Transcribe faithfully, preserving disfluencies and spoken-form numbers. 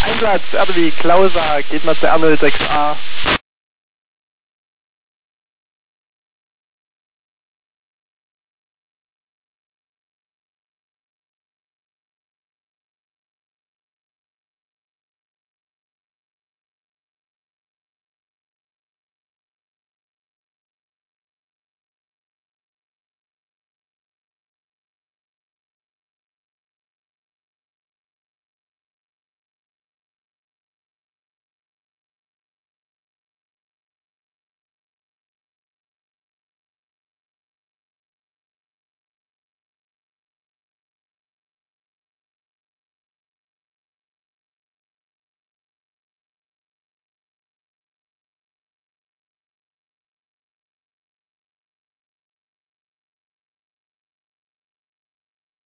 Einsatz, R W Klauser, geht mal zu R null sechs A.